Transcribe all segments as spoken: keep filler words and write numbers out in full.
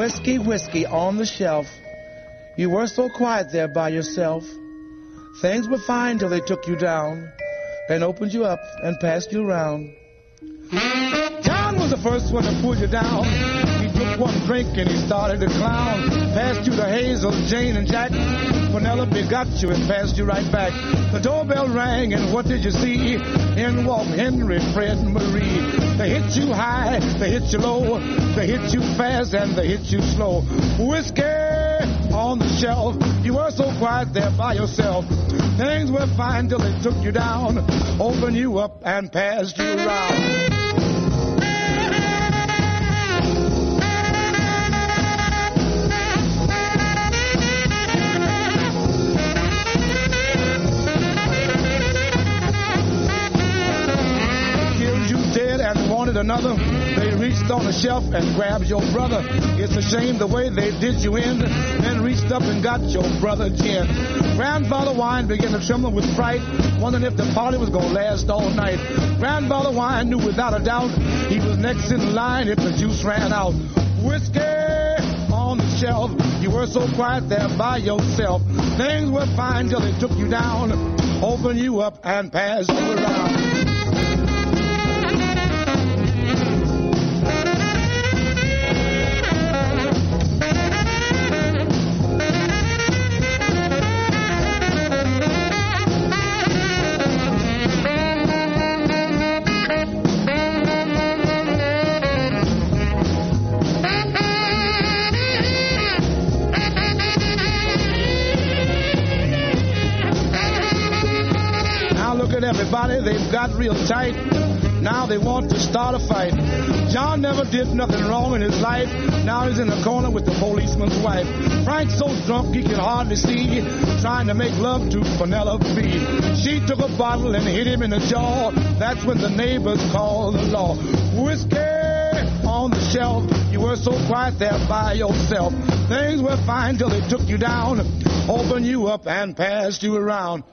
Whiskey, whiskey on the shelf. You were so quiet there by yourself. Things were fine till they took you down, then opened you up and passed you around. John was the first one to pull you down. He took one drink and he started to clown. Passed you to Hazel, Jane, and Jack. Penelope got you and passed you right back. The doorbell rang and what did you see? In walked Henry, Fred, and Marie. They hit you high, they hit you low. They hit you fast and they hit you slow. Whiskey on the shelf. You were so quiet there by yourself. Things were fine till they took you down, opened you up and passed you around. And wanted another. They reached on the shelf and grabbed your brother. It's a shame the way they did you in. Then reached up and got your brother gin. Grandfather Wine began to tremble with fright, wondering if the party was going to last all night. Grandfather Wine knew without a doubt he was next in line if the juice ran out. Whiskey on the shelf. You were so quiet there by yourself. Things were fine till they took you down, opened you up and passed you around. Everybody, they've got real tight. Now they want to start a fight. John never did nothing wrong in his life. Now he's in the corner with the policeman's wife. Frank's so drunk he can hardly see, trying to make love to Penelope. She took a bottle and hit him in the jaw. That's when the neighbors called the law. Whiskey on the shelf. You were so quiet there by yourself. Things were fine till they took you down, opened you up and passed you around.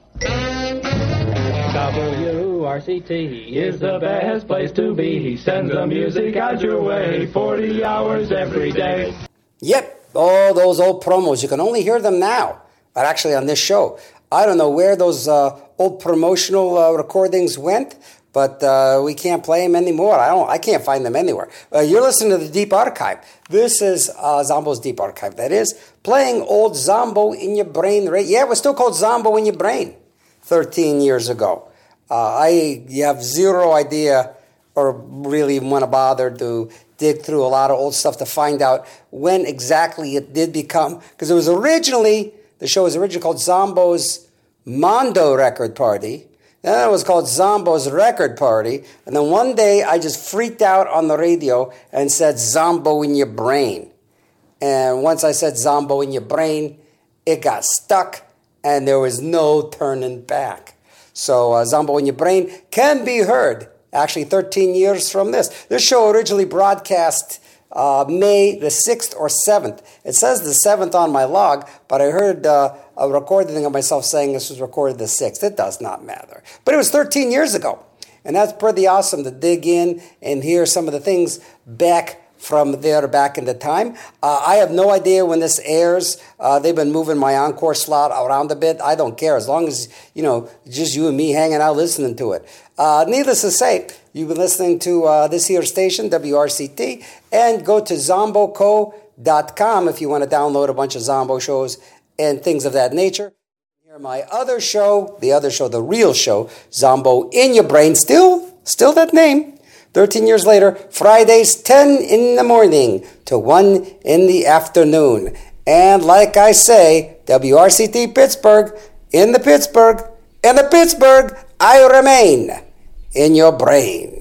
W R C T is the best place to be. He sends the music out your way forty hours every day. Yep, all those old promos. You can only hear them now, but actually on this show. I don't know where those uh, old promotional uh, recordings went, but uh, we can't play them anymore. I don't. I can't find them anywhere. Uh, you're listening to the Deep Archive. This is uh, Zombo's Deep Archive. That is, playing old Zombo in your brain. Right? Yeah, it was still called Zombo in your brain thirteen years ago. Uh, I have zero idea or really even want to bother to dig through a lot of old stuff to find out when exactly it did become, because it was originally, the show was originally called Zombo's Mondo Record Party. Then it was called Zombo's Record Party. And then one day I just freaked out on the radio and said Zombo in your brain. And once I said Zombo in your brain, it got stuck and there was no turning back. So uh, Zombo in your brain can be heard actually thirteen years from this. This show originally broadcast uh, May the sixth or seventh. It says the seventh on my log, but I heard uh, a recording of myself saying this was recorded the sixth. It does not matter. But it was thirteen years ago. And that's pretty awesome to dig in and hear some of the things back from there back in the time. Uh, I have no idea when this airs. Uh, they've been moving my encore slot around a bit. I don't care. As long as, you know, just you and me hanging out listening to it. Uh, needless to say, you've been listening to uh, this here station, W R C T, and go to zombo co dot com if you want to download a bunch of Zombo shows and things of that nature. Hear my other show, the other show, the real show, Zombo in Your Brain. Still, still that name. thirteen years later, Fridays, ten in the morning to one in the afternoon. And like I say, W R C T Pittsburgh, in the Pittsburgh, in the Pittsburgh, I remain in your brain.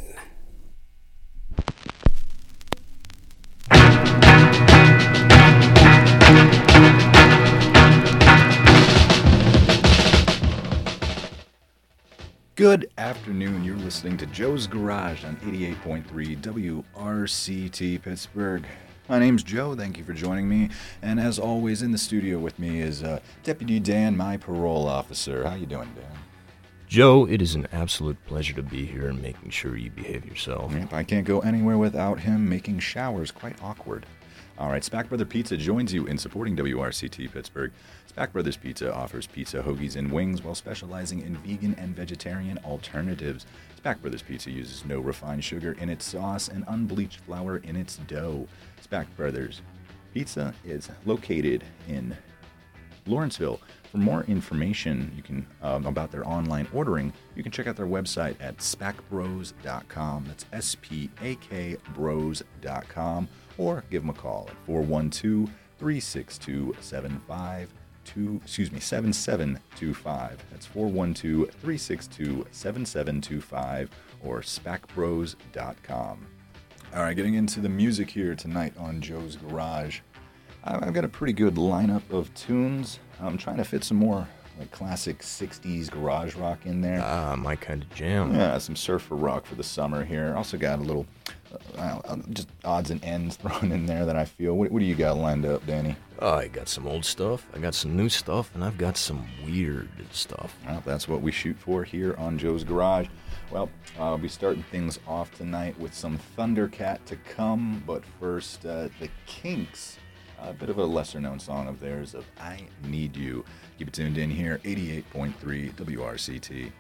Good afternoon. You're listening to Joe's Garage on eighty-eight point three W R C T Pittsburgh. My name's Joe. Thank you for joining me. And as always, in the studio with me is uh, Deputy Dan, my parole officer. How you doing, Dan? Joe, it is an absolute pleasure to be here and making sure you behave yourself. Yep, I can't go anywhere without him making showers quite awkward. All right, Spack Brother Pizza joins you in supporting W R C T Pittsburgh. Spack Brothers Pizza offers pizza, hoagies, and wings while specializing in vegan and vegetarian alternatives. Spack Brothers Pizza uses no refined sugar in its sauce and unbleached flour in its dough. Spack Brothers Pizza is located in Lawrenceville. For more information you can um, about their online ordering, you can check out their website at spack bros dot com. That's S P A K bros dot com. Or give them a call at four one two, three six two, seven five two, excuse me, seven seven two five. That's four one two, three six two, seven seven two five or spack bros dot com. All right, getting into the music here tonight on Joe's Garage. I've got a pretty good lineup of tunes. I'm trying to fit some more like classic sixties garage rock in there. Ah, my kind of jam. Yeah, some surfer rock for the summer here. Also got a little uh, uh, just odds and ends thrown in there that I feel. What, what do you got lined up, Danny? Oh, I got some old stuff, I got some new stuff, and I've got some weird stuff. Well, that's what we shoot for here on Joe's Garage. Well, I'll be starting things off tonight with some Thundercat to come, but first, uh, the Kinks. A bit of a lesser-known song of theirs of I Need You. Keep it tuned in here, eighty-eight point three W R C T.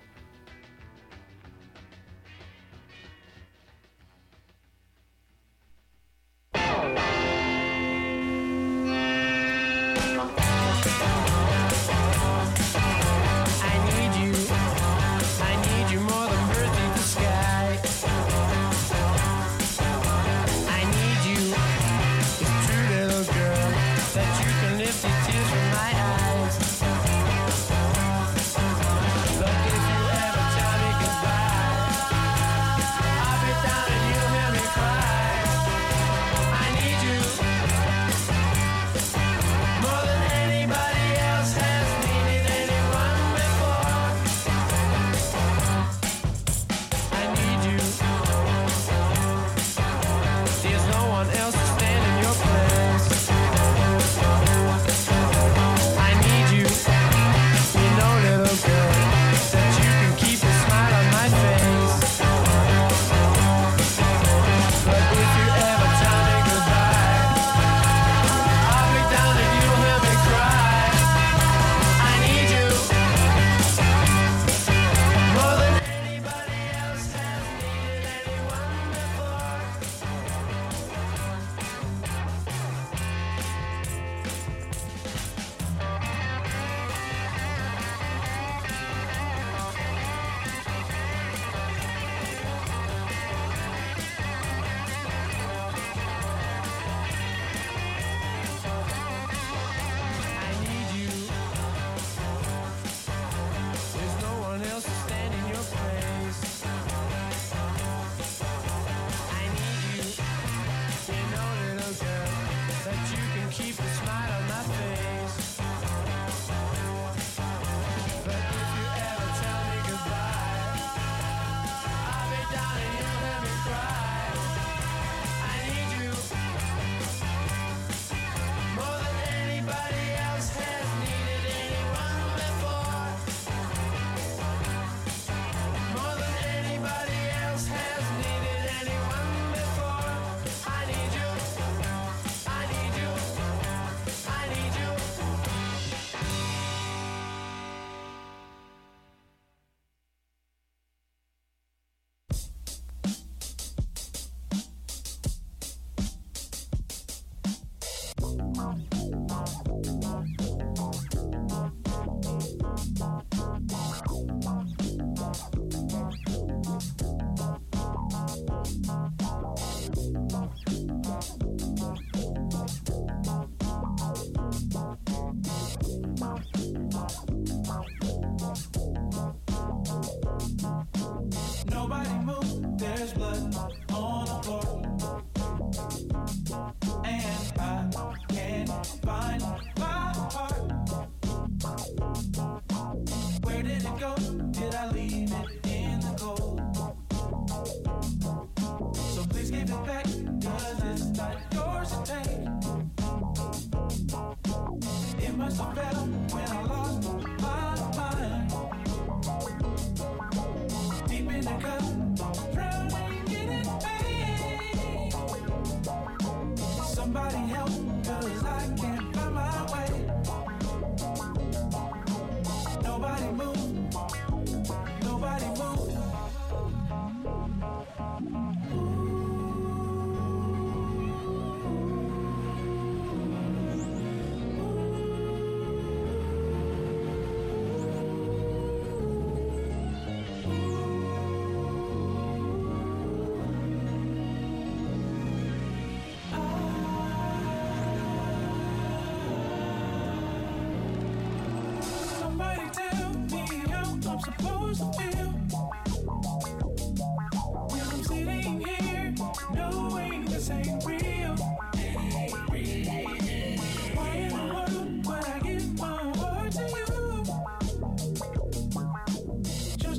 Look, if you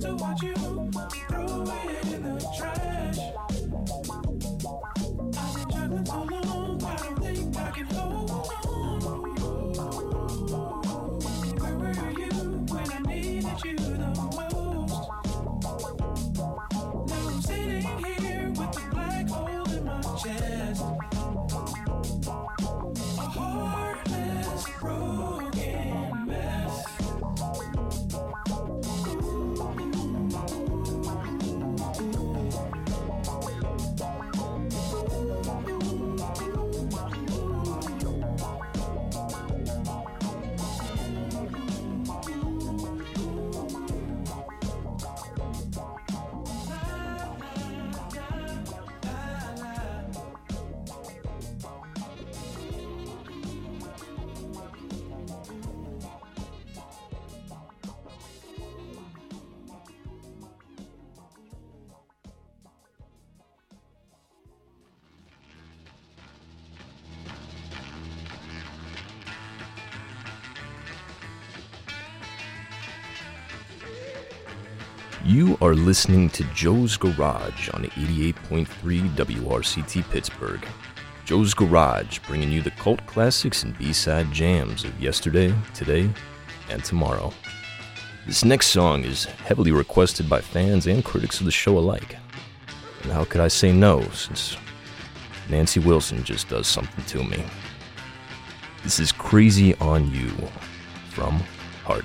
used to watch you throw it in the trash. I've been juggling so long, I don't think I can hold on. Where were you when I needed you the most? Now I'm sitting here with a black hole in my chest. A heartless, broken mess. You are listening to Joe's Garage on eighty-eight point three W R C T Pittsburgh. Joe's Garage, bringing you the cult classics and B-side jams of yesterday, today, and tomorrow. This next song is heavily requested by fans and critics of the show alike. And how could I say no, since Nancy Wilson just does something to me. This is Crazy on You from Heart.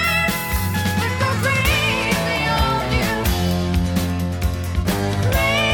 Crazy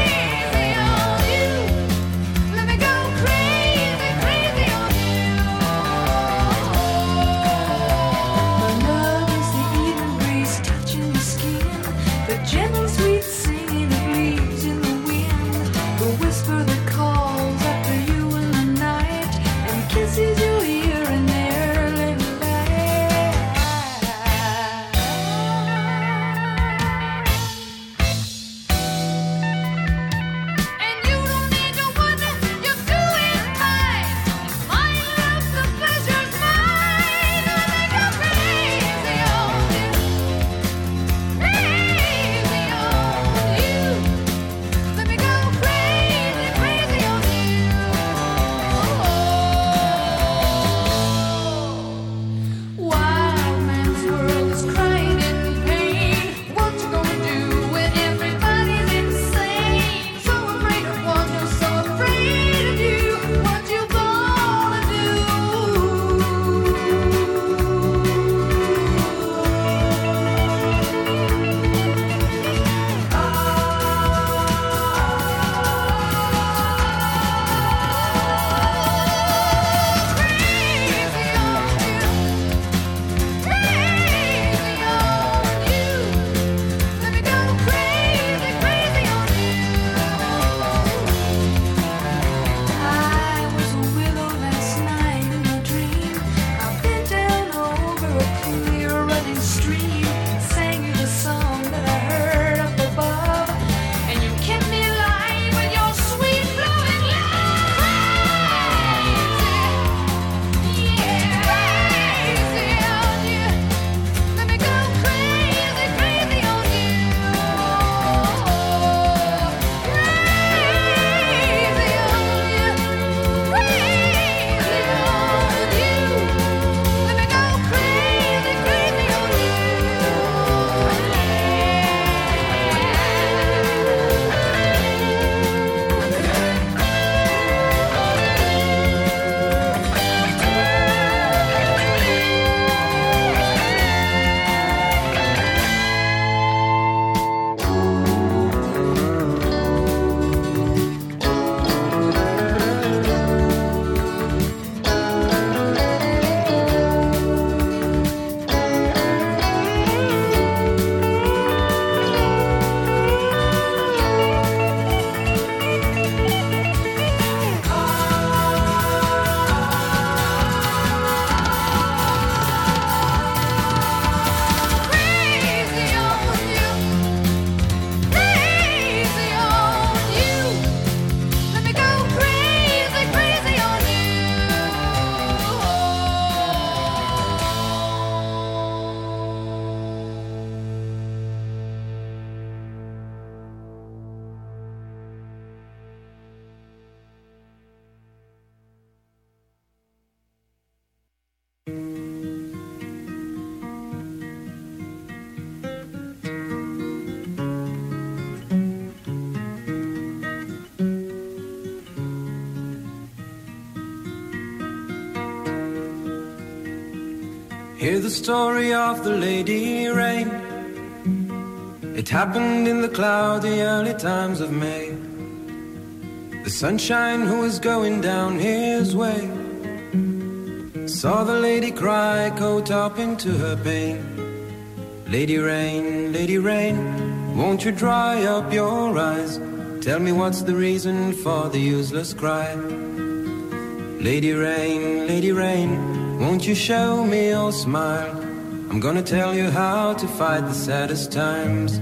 Hear the story of the Lady Rain. It happened in the cloudy early times of May. The sunshine who was going down his way saw the lady cry, caught up into her pain. Lady Rain, Lady Rain, won't you dry up your eyes? Tell me what's the reason for the useless cry. Lady Rain, Lady Rain, won't you show me your smile? I'm gonna tell you how to fight the saddest times.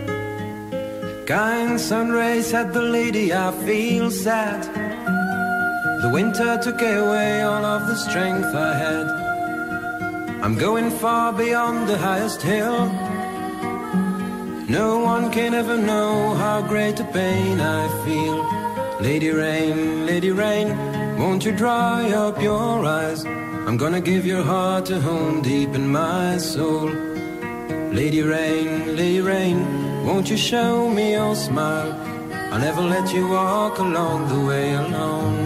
Kind sun rays said the lady, I feel sad. The winter took away all of the strength I had. I'm going far beyond the highest hill. No one can ever know how great a pain I feel. Lady Rain, Lady Rain, won't you dry up your eyes? I'm gonna give your heart a home deep in my soul. Lady Rain, Lady Rain, won't you show me your smile? I'll never let you walk along the way alone.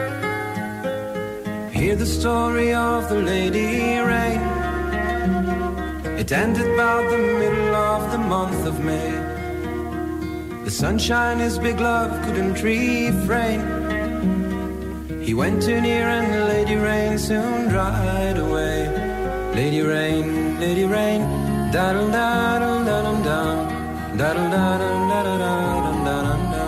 Hear the story of the Lady Rain. It ended about the middle of the month of May. The sunshine his big love couldn't refrain. He went too near and the Lady Rain soon dried away. Lady Rain, Lady Rain, daddle daddle daddle dum, daddle daddle daddle daddle daddle dum.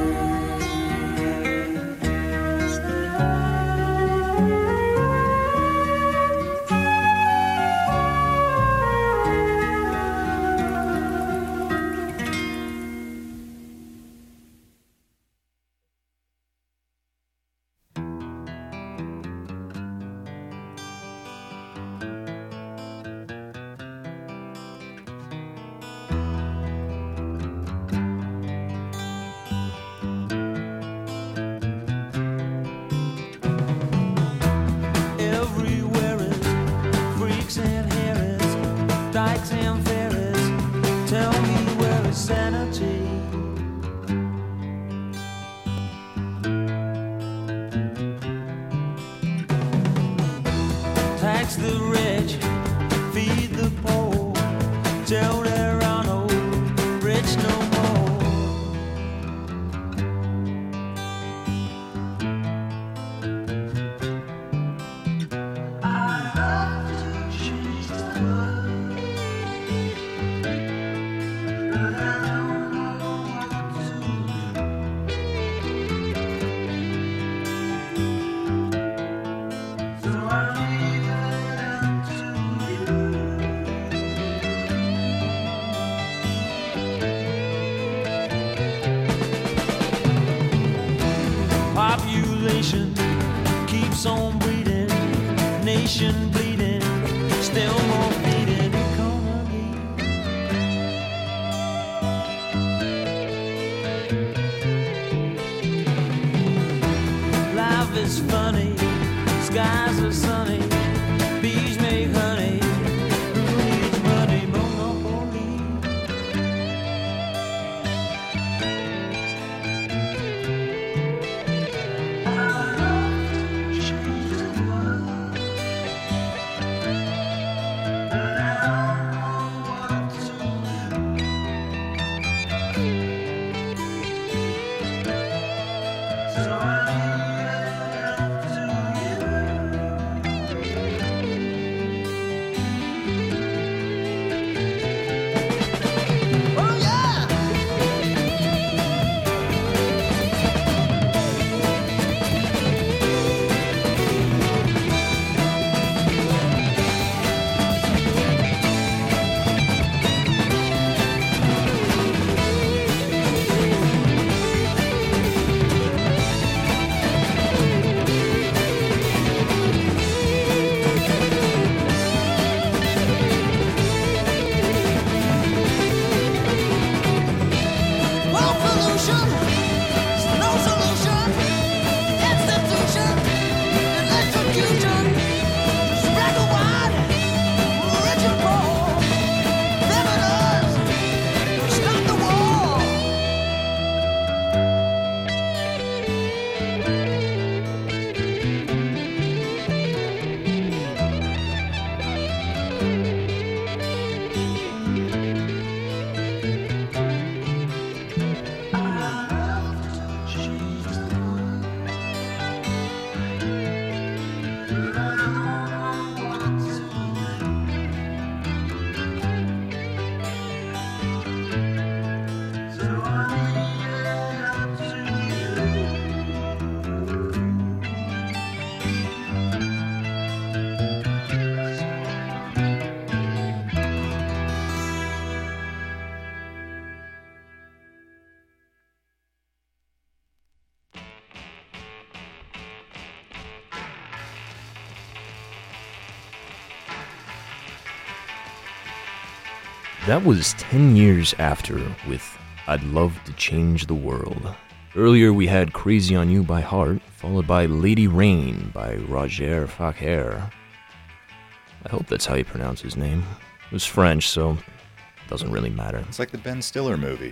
Population keeps on breeding, nation bleeding, still more bleeding economy. Life is funny, skies are sunny, bees make honey, who needs money, monopoly? That was ten years after with I'd Love to Change the World. Earlier we had Crazy on You by Heart, followed by Lady Rain by Roger Facher. I hope that's how you pronounce his name. It was French, so it doesn't really matter. It's like the Ben Stiller movie.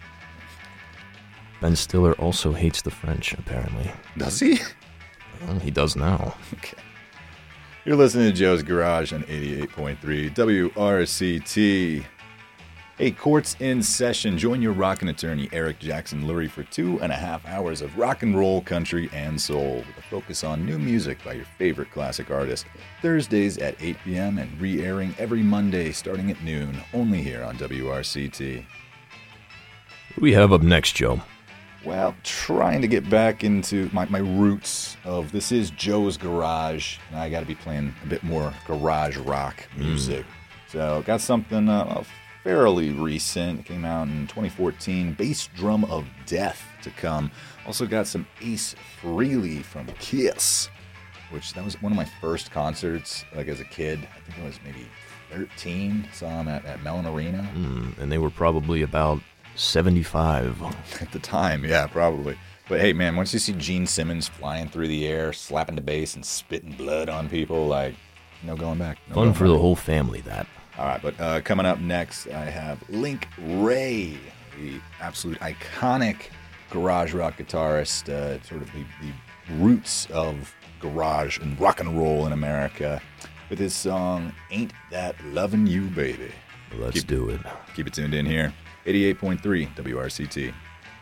Ben Stiller also hates the French, apparently. Does he? Well, he does now. Okay. You're listening to Joe's Garage on eighty-eight point three W R C T. Hey, court's in session. Join your rockin' attorney, Eric Jackson Lurie, for two and a half hours of rock and roll, country, and soul, with a focus on new music by your favorite classic artists. Thursdays at eight p.m. and re-airing every Monday starting at noon, only here on W R C T. What do we have up next, Joe? Well, trying to get back into my, my roots of this is Joe's Garage, and I got to be playing a bit more garage rock music. Mm. So, got something uh, fairly recent. It came out in twenty fourteen. Bass Drum of Death to come. Also got some Ace Frehley from Kiss, which that was one of my first concerts, like as a kid. I think I was maybe thirteen. Saw him at, at Mellon Arena. Mm, and they were probably about seventy-five. At the time, yeah, probably. But hey, man, once you see Gene Simmons flying through the air, slapping the bass and spitting blood on people, like, no going back. No Fun going for back. the whole family, that. All right, but uh, coming up next, I have Link Wray, the absolute iconic garage rock guitarist, uh, sort of the, the roots of garage and rock and roll in America, with his song, Ain't That Lovin' You, Baby. Let's keep, do it. Keep it tuned in here. eighty-eight point three W R C T.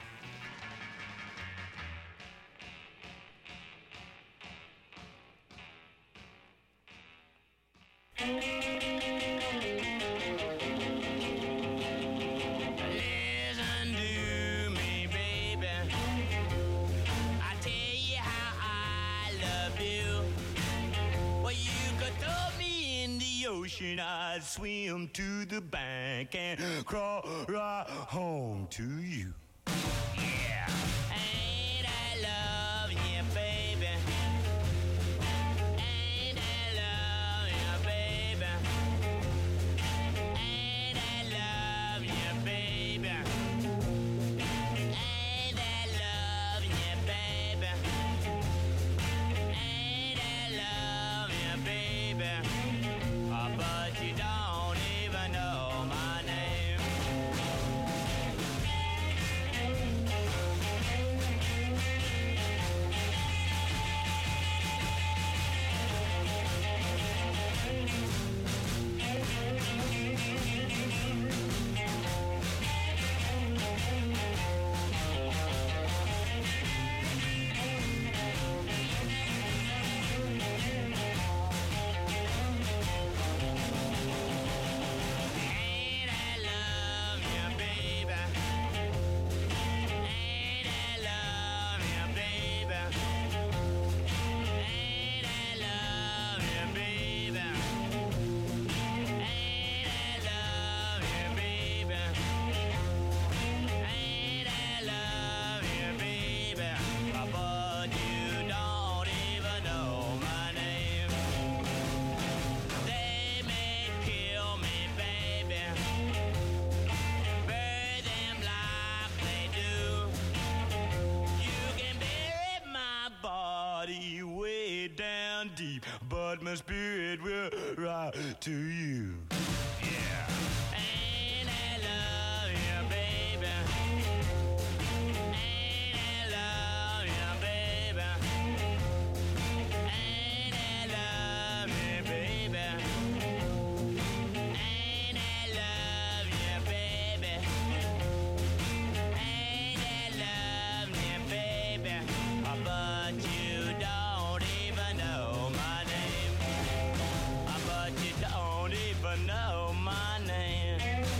I'd swim to the bank and crawl right home to you. Yeah. Ain't I loving you, baby? Ain't I loving you, baby? Ain't I loving you, baby? Ain't I loving you, baby? Ain't I loving you, baby? But you don't even know my name. Deep, but my spirit will rise to you. Yeah. Ain't I love you, baby? Ain't I love you, baby? Ain't I love you, baby? Ain't I love you, baby? Ain't I love you, baby? But you don't even know my name. But you don't even know my name.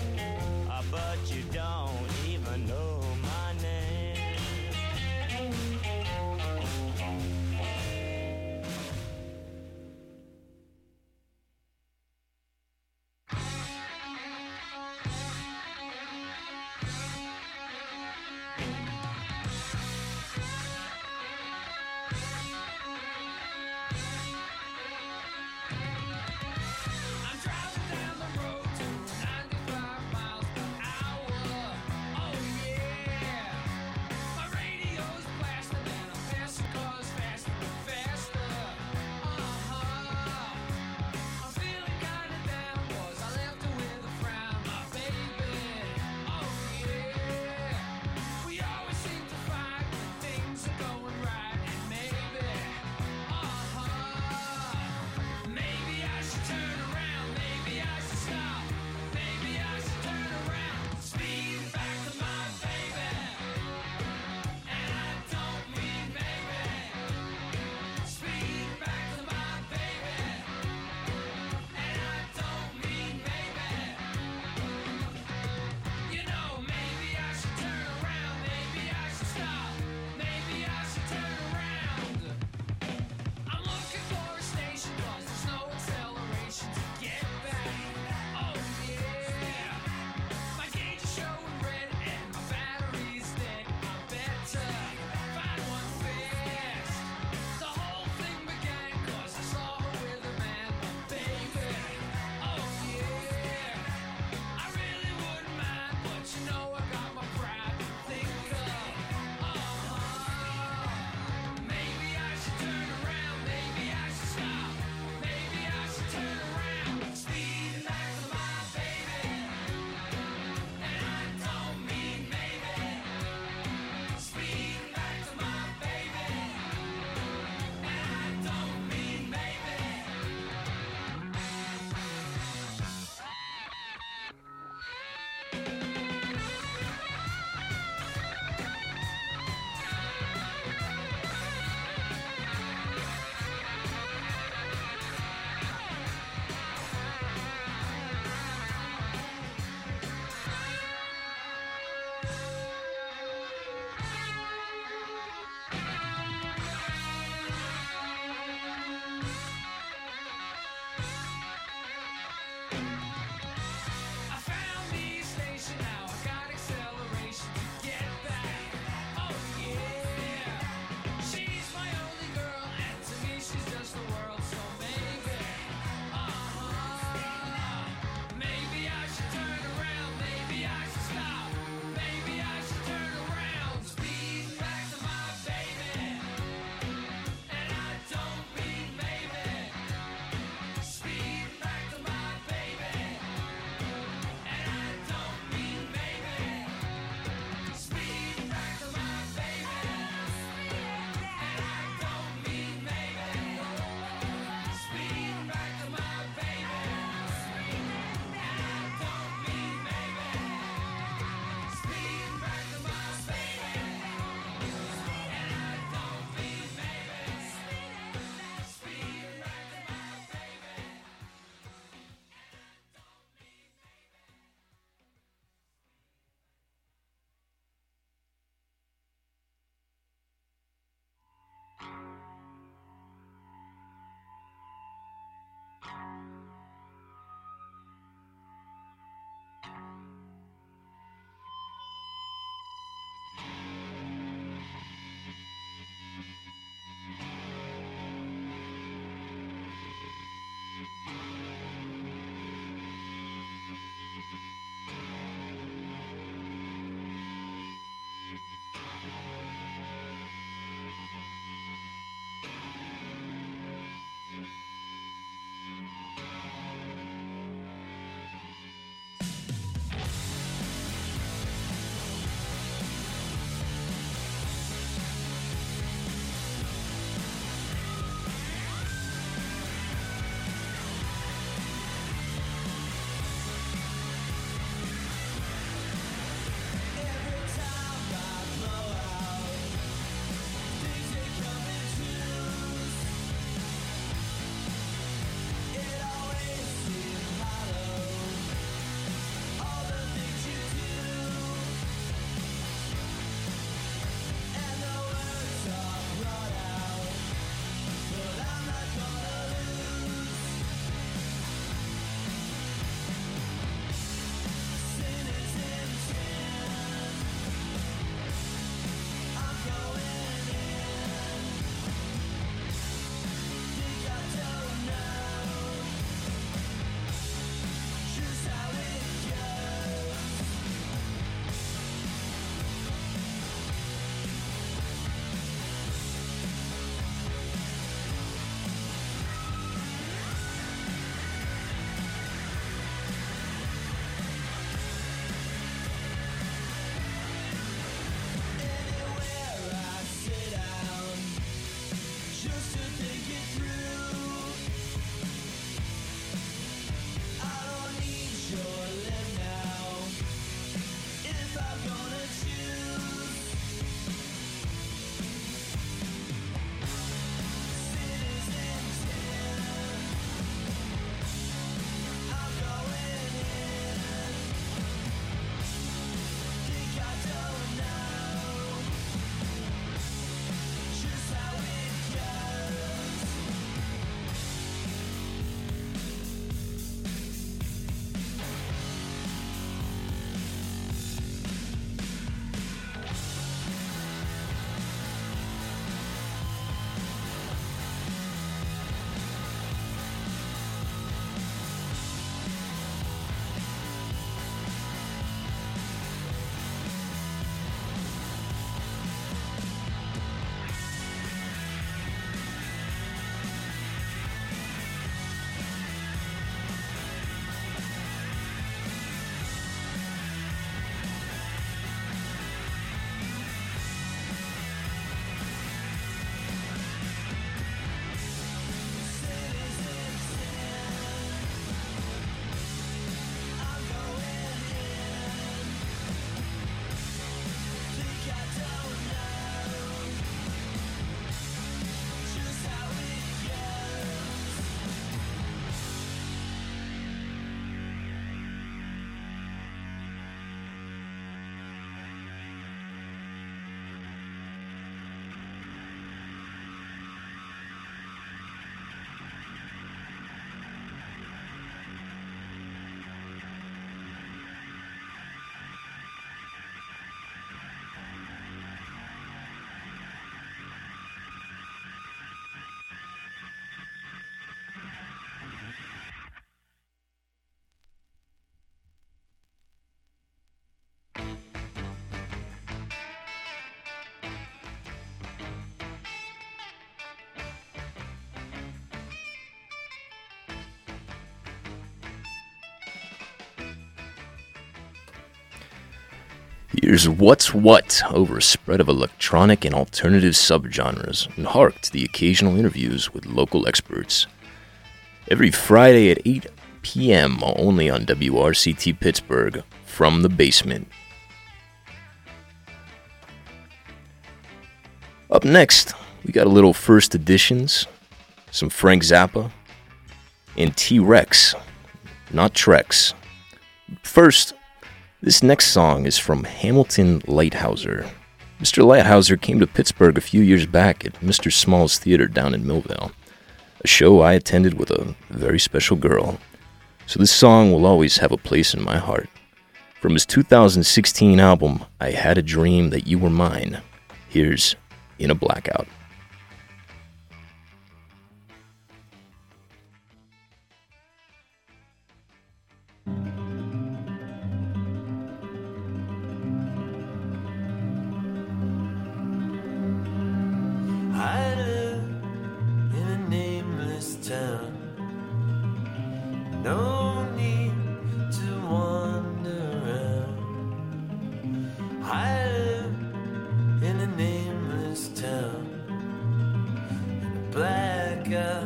Here's What's What over a spread of electronic and alternative subgenres, and hark to the occasional interviews with local experts. Every Friday at eight p.m. only on W R C T Pittsburgh, From the Basement. Up next, we got a little First Editions, some Frank Zappa, and T-Rex, not Trex. First, this next song is from Hamilton Lighthouser. Mister Lighthouser came to Pittsburgh a few years back at Mister Small's Theater down in Millvale, a show I attended with a very special girl. So this song will always have a place in my heart. From his two thousand sixteen album, I Had a Dream That You Were Mine, here's In a Blackout. I live in a nameless town. No need to wander around. I live in a nameless town. In a blackout.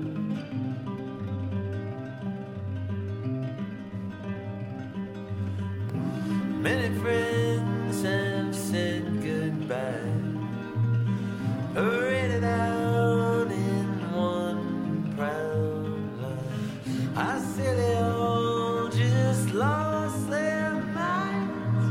Many friends have said goodbye. Paraded out in one proud line. I say they all just lost their minds.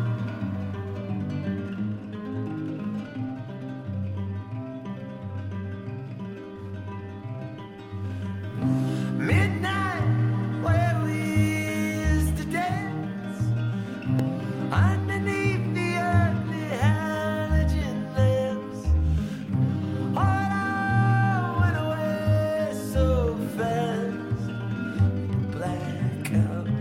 Midnight, where we used to dance underneath the earthly halogen lamps. All I went away so fast, blackout.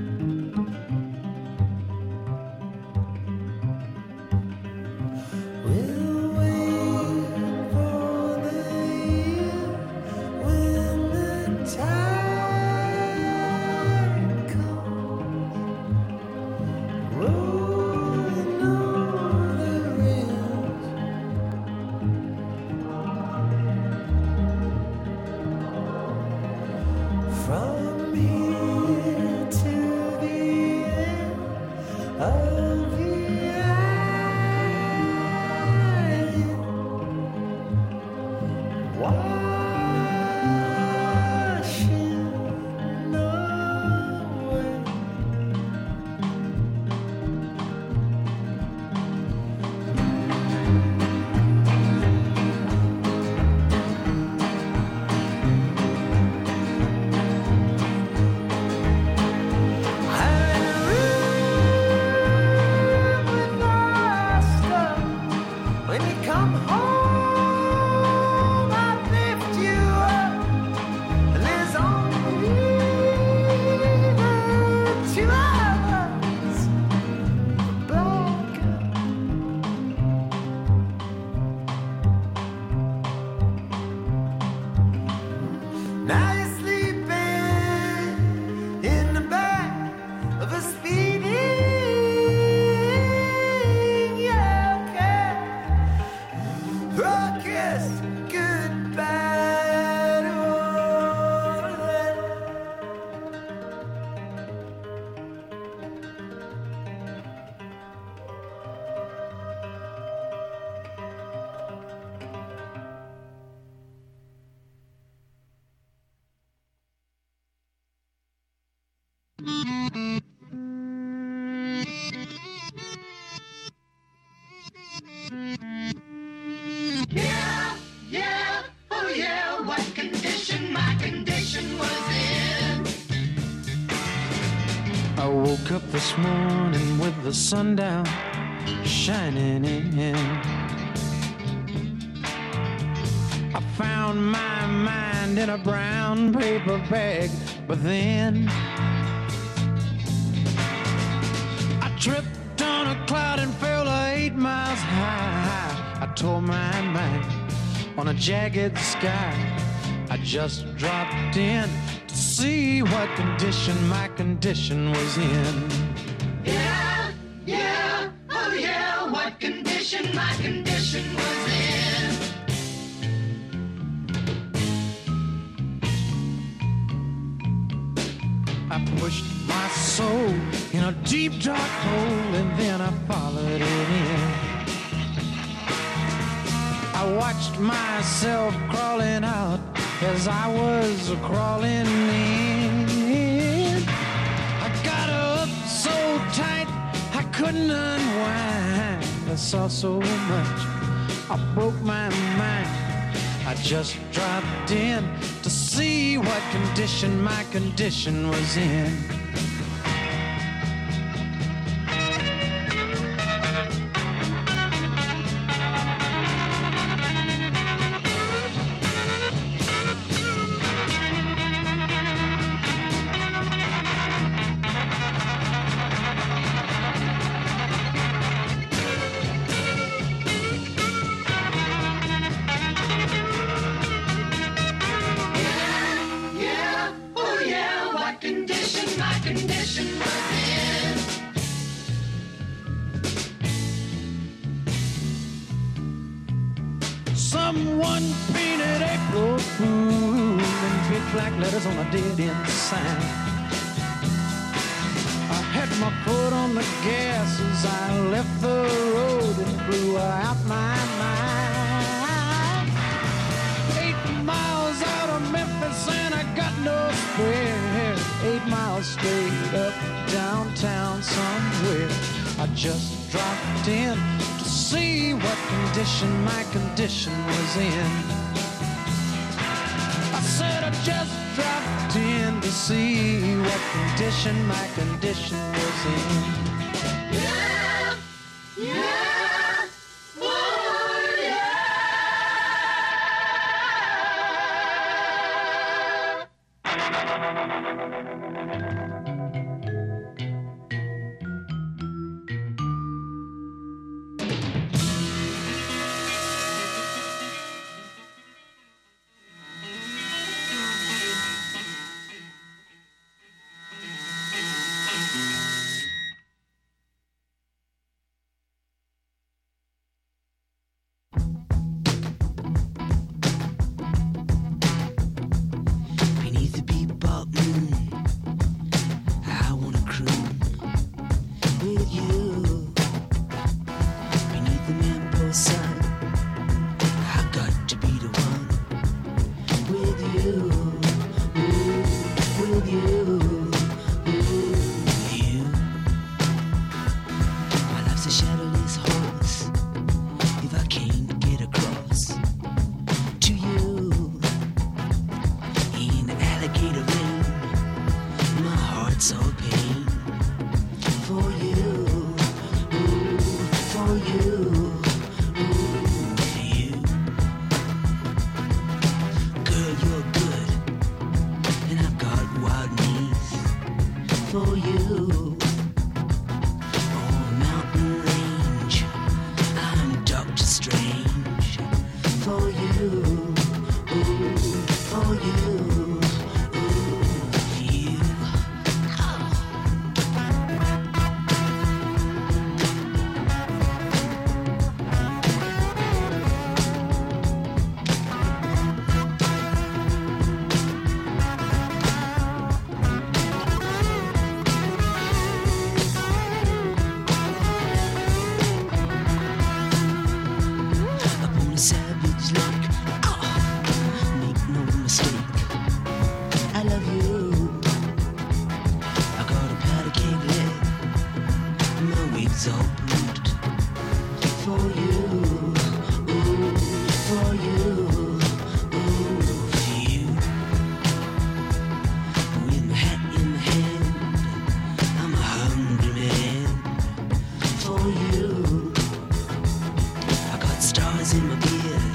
We'll wait for the year when the tide comes, rolling over the rills. From here to the end of the island, washing away. When you come home, I lift you up, and there's only the two of us. Blackout. Now you're sleeping in the back of a speeding yellow cab. Rockets, goodbye to all of that. Yeah, yeah, oh yeah, what condition my condition was in. I woke up this morning with the sun down, shining in. I found my mind in a brown paper bag, but then I tripped on a cloud and fell eight miles high. I tore my mind on a jagged sky. I just dropped in to see what condition my condition was in. Yeah, yeah, oh yeah, condition my condition was in. I pushed my soul in a deep dark hole and then I followed it in. I watched myself crawling out as I was crawling in. I got up so tight I couldn't unwind. I saw so much, I broke my mind. I just dropped in to see what condition my condition was in. Yeah, oh yeah, what condition my condition was in. Someone painted April Fool in big black letters on a dead-end sign. I had my foot on the gas as I left the road and blew out my mind. Eight miles out of Memphis and I got no spare. Eight miles straight up downtown somewhere. I just dropped in to see what condition my condition was in. I said I just dropped in to see what condition my condition was in. Yeah, yeah, oh yeah. Beneath the bebop moon, I wanna croon with you. Beneath the lamppost sun, I got to be the one with you. Ooh, with you. Ooh, with you. My life's a shadowless horse. If I can't get across to you. In the alligator ring, my heart's all pain. For you, ooh, for you, ooh, for you. Girl, you're good, and I've got wild needs. For you, on a mountain range, I'm Doctor Strange. For you, ooh, for you. Upon a savage like, oh, make no mistake, I love you. I got a powder keg leg, my wig's all bruised. For you, ooh, for you, ooh, for you. With my hat in my hand, I'm a hungry man. For you. I got stars in my beard,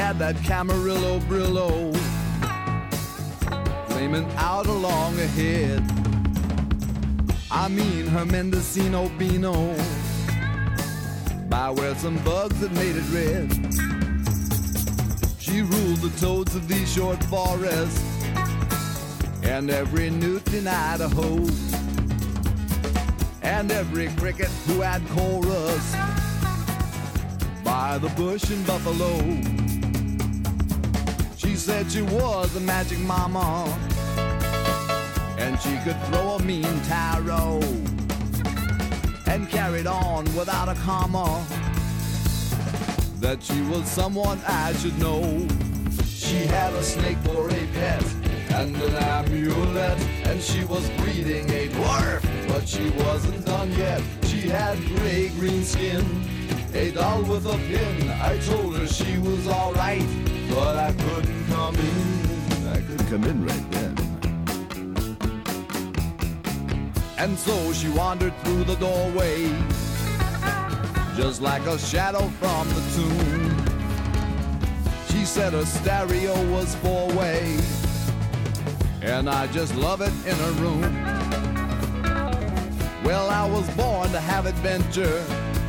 had that Camarillo Brillo flaming out along ahead. I mean her Mendocino Beano, by where some bugs had made it red. She ruled the toads of these short forests and every newt in Idaho, and every cricket who had chorus by the bush in Buffalo. She said she was a magic mama, and she could throw a mean tarot, and carried on without a comma, that she was someone I should know. She had a snake for a pet and an amulet, and she was breeding a dwarf, but she wasn't done yet. She had gray-green skin, a doll with a pin. I told her she was alright, but I couldn't come in. I couldn't come in right then. And so she wandered through the doorway, just like a shadow from the tomb. She said her stereo was four-way, and I just love it in her room. Well, I was born to have adventure,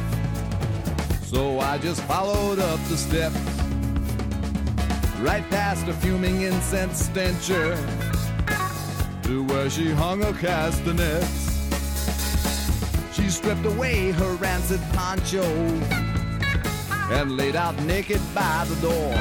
so I just followed up the steps, right past a fuming incense stencher, to where she hung her castanets. She stripped away her rancid poncho and laid out naked by the door.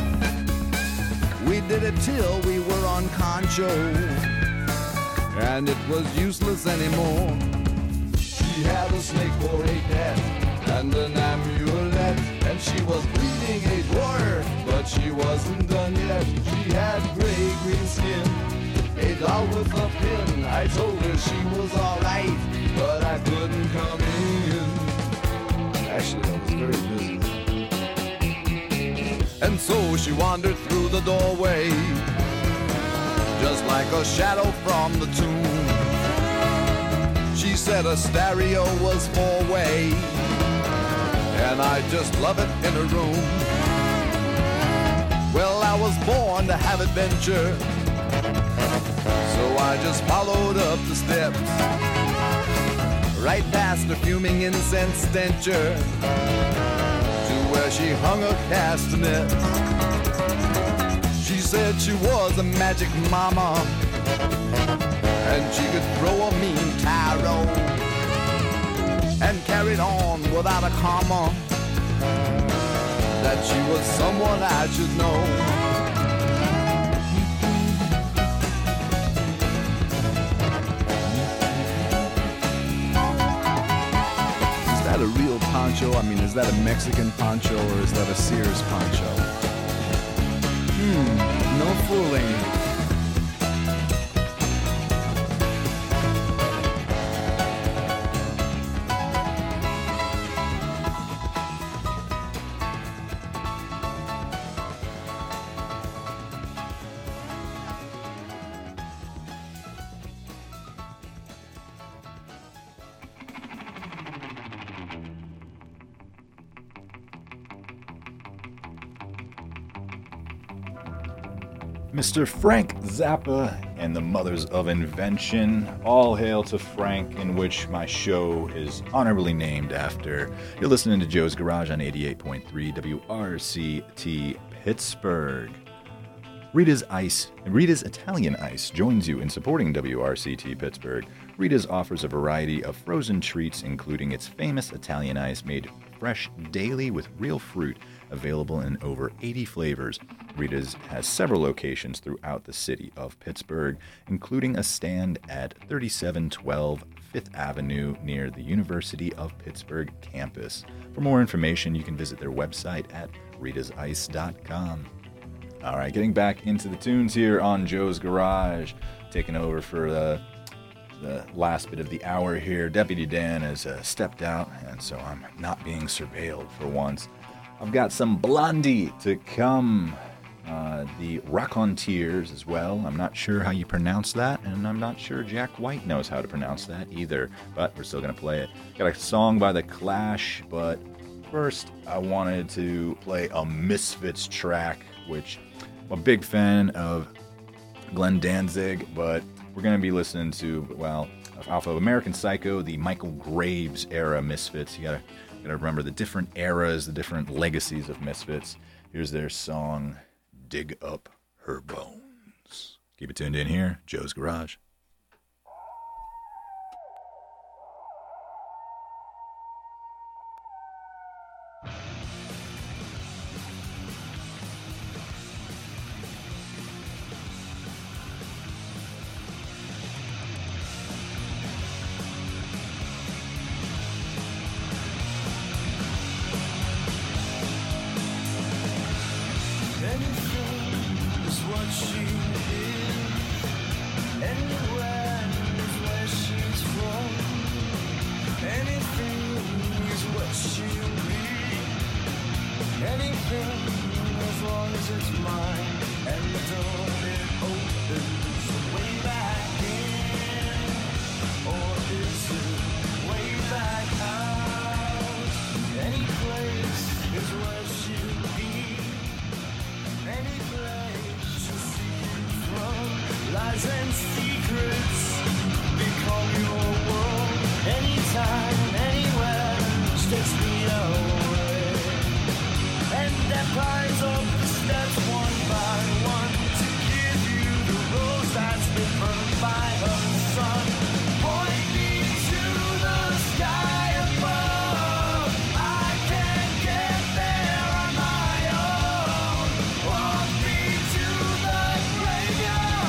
We did it till we were on concho, and it was useless anymore. She had a snake for a pet and an amulet, and she was breeding a dwarf, but she wasn't done yet. She had gray-green skin, a doll with a pin. I told her she was alright, but I couldn't come in. Actually, I was very busy. And so she wandered through the doorway, just like a shadow from the tomb. She said a stereo was four-way, and I just love it in her room. Well, I was born to have adventure, so I just followed up the steps, right past the fuming incense stencher, to where she hung her castanet. She said she was a magic mama, and she could throw a mean tarot, and carried on without a comma, that she was someone I should know. Is that a real poncho? I mean, is that a Mexican poncho or is that a Sears poncho? Hmm, no fooling. Mister Frank Zappa and the Mothers of Invention. All hail to Frank, in which my show is honorably named after. You're listening to Joe's Garage on eighty-eight point three W R C T Pittsburgh. Rita's Ice, Rita's Italian Ice joins you in supporting W R C T Pittsburgh. Rita's offers a variety of frozen treats, including its famous Italian ice made fresh daily with real fruit, available in over eighty flavors. Rita's has several locations throughout the city of Pittsburgh, including a stand at thirty-seven twelve Fifth Avenue near the University of Pittsburgh campus. For more information, you can visit their website at ritas ice dot com. All right, getting back into the tunes here on Joe's Garage, taking over for the, the last bit of the hour here. Deputy Dan has uh, stepped out, and so I'm not being surveilled for once. I've got some Blondie to come, uh, the Raconteurs as well. I'm not sure how you pronounce that, and I'm not sure Jack White knows how to pronounce that either, but we're still going to play it. Got a song by The Clash, but first, I wanted to play a Misfits track, which I'm a big fan of Glenn Danzig, but we're going to be listening to, well, off of American Psycho, the Michael Graves era Misfits. You gotta, gotta remember the different eras, the different legacies of Misfits. Here's their song, Dig Up Her Bones. Keep it tuned in here, Joe's Garage.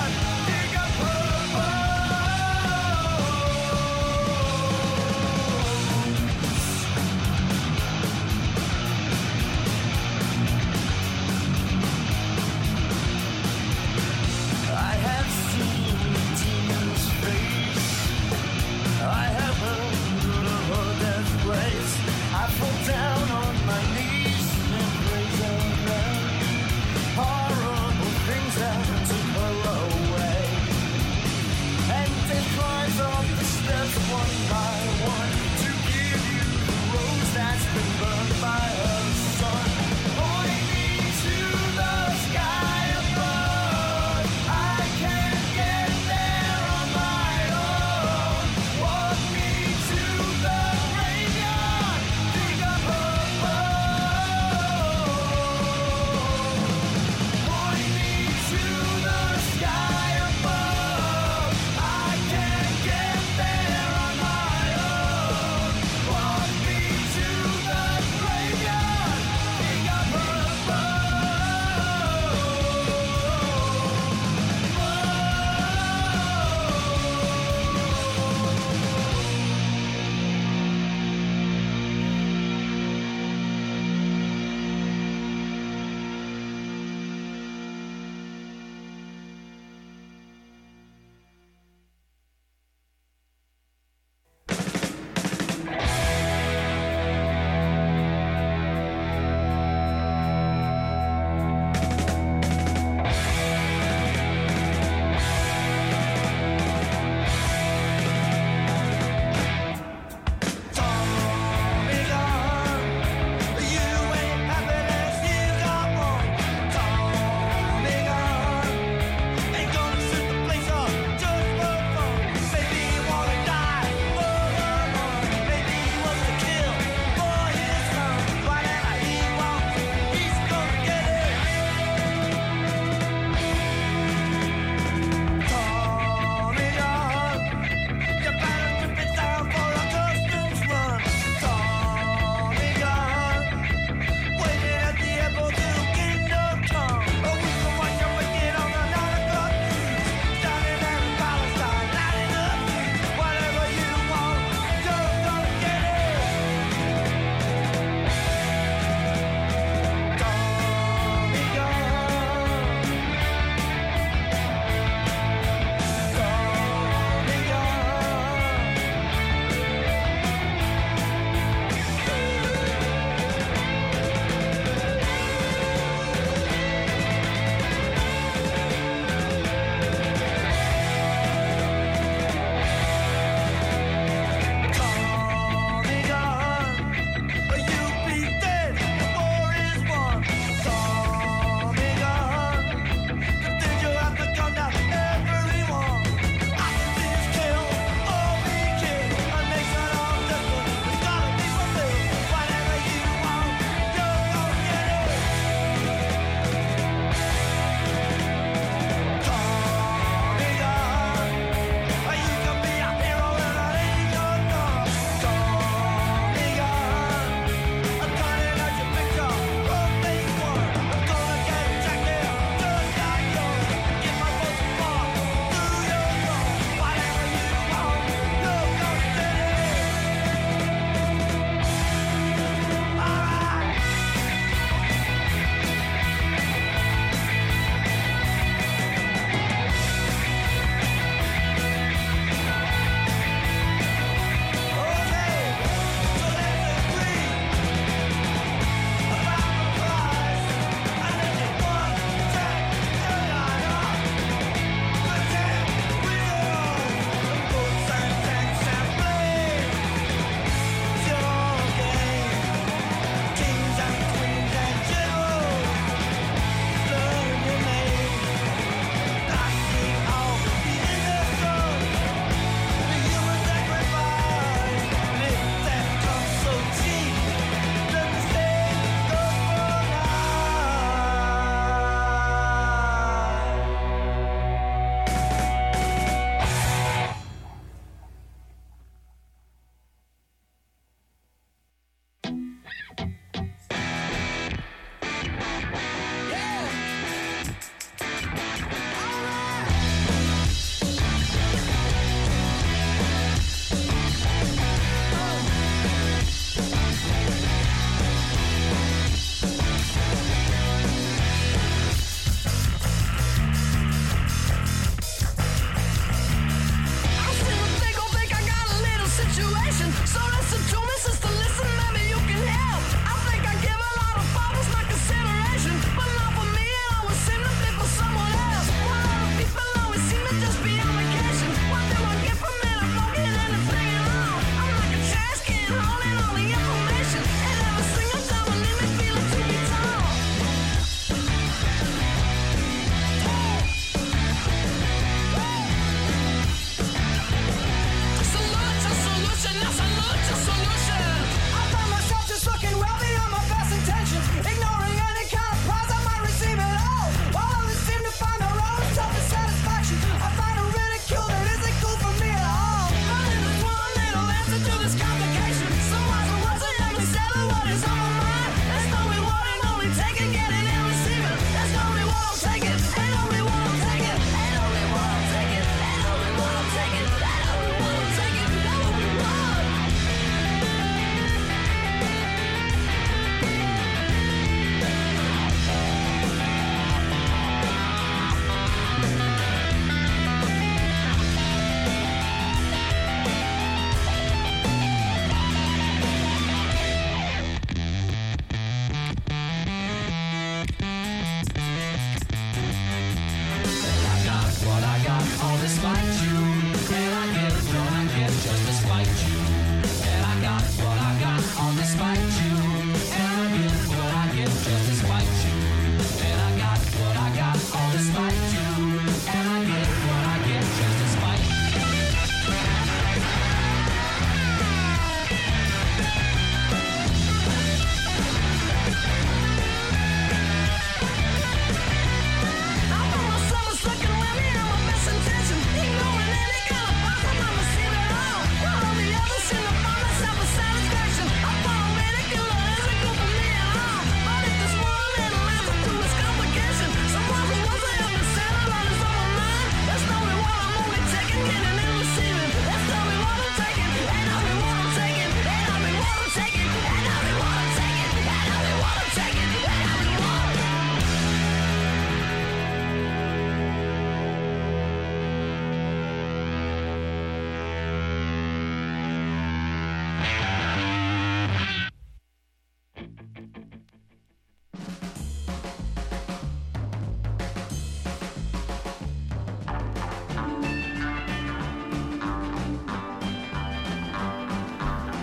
Oh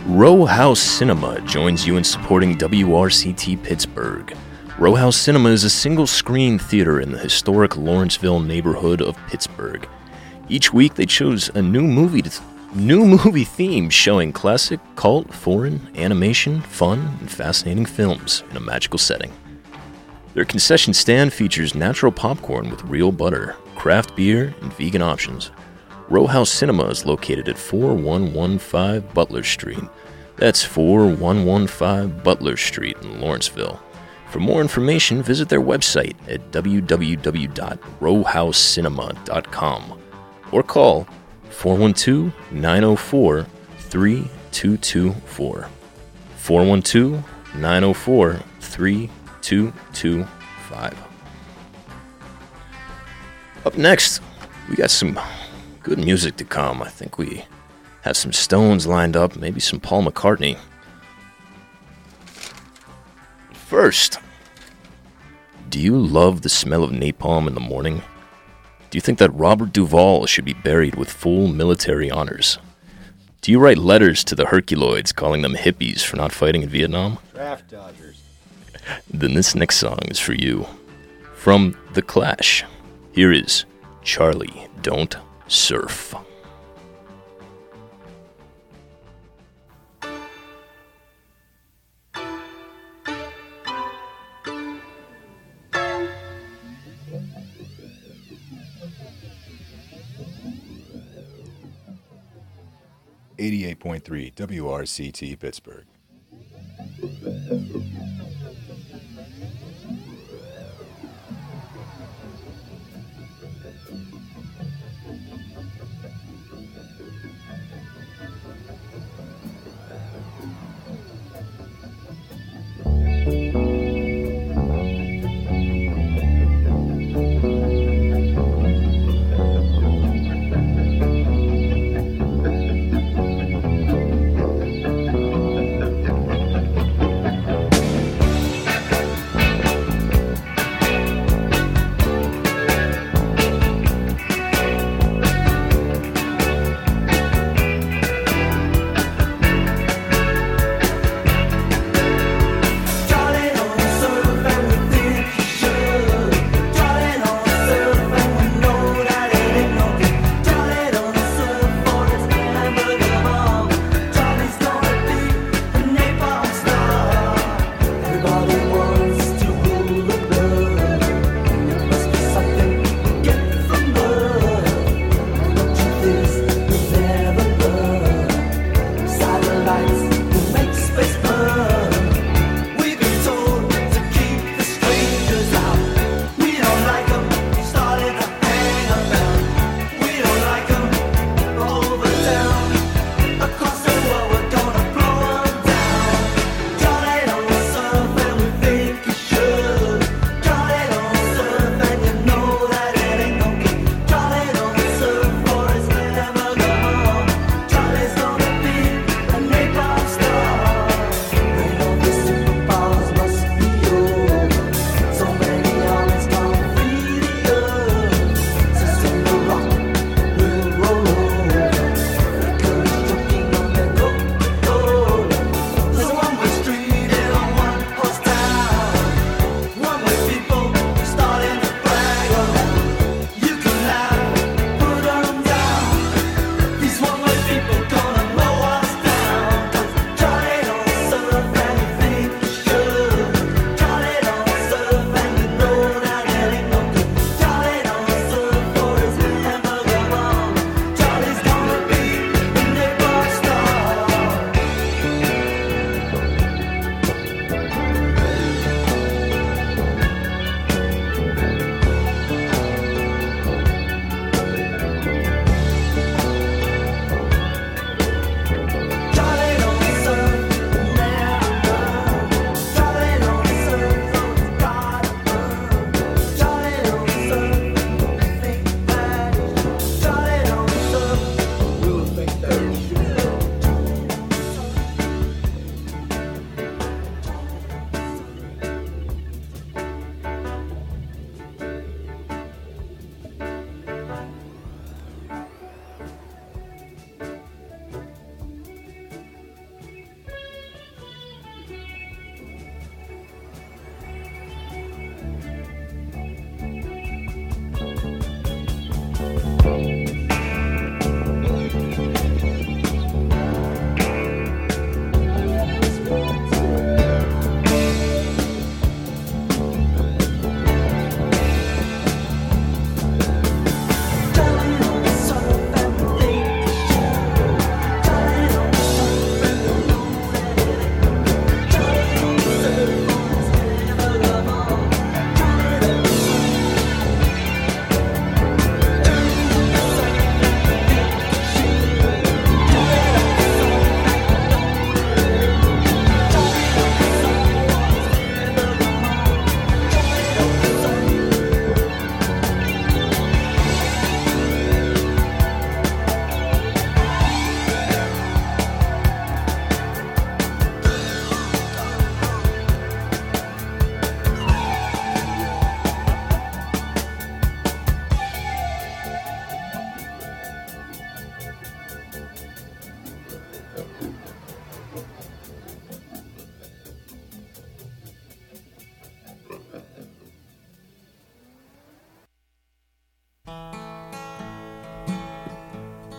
Row House Cinema joins you in supporting W R C T Pittsburgh. Row House Cinema is a single-screen theater in the historic Lawrenceville neighborhood of Pittsburgh. Each week they chose a new movie to th- new movie theme showing classic, cult, foreign, animation, fun, and fascinating films in a magical setting. Their concession stand features natural popcorn with real butter, craft beer, and vegan options. Row House Cinema is located at forty-one fifteen Butler Street. That's forty-one fifteen Butler Street in Lawrenceville. For more information, visit their website at w w w dot row house cinema dot com or call four one two, nine oh four, three two two four. four one two, nine oh four, three two two five. Up next, we got some good music to come. I think we have some Stones lined up, maybe some Paul McCartney. First, do you love the smell of napalm in the morning? Do you think that Robert Duvall should be buried with full military honors? Do you write letters to the Herculoids calling them hippies for not fighting in Vietnam? Draft Dodgers. Then this next song is for you. From The Clash, here is Charlie Don't Surf. eighty-eight point three W R C T Pittsburgh.